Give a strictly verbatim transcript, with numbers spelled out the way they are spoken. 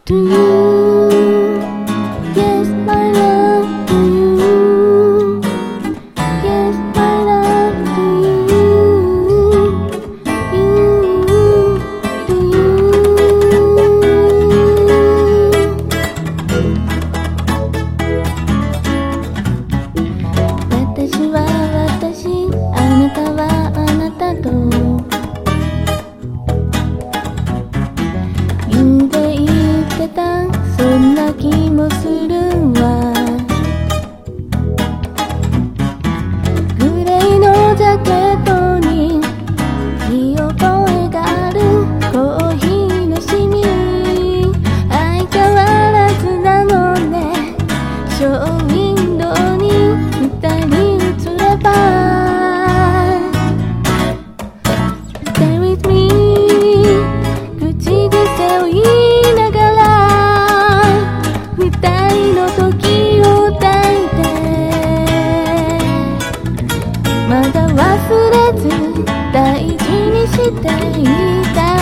To you, yes, my love to you. Yes, my love to you. You, to you. 私は私、あなたはあなたと言うて言ってた、そんな気もするわ。グレーのジャケットに見覚えがあるコーヒーのシミ、相変わらずなのね。ショーウィンドウに二人映れば Stay with me 口癖を言いながら二人の時を抱いて、まだ忘れず大事にしていた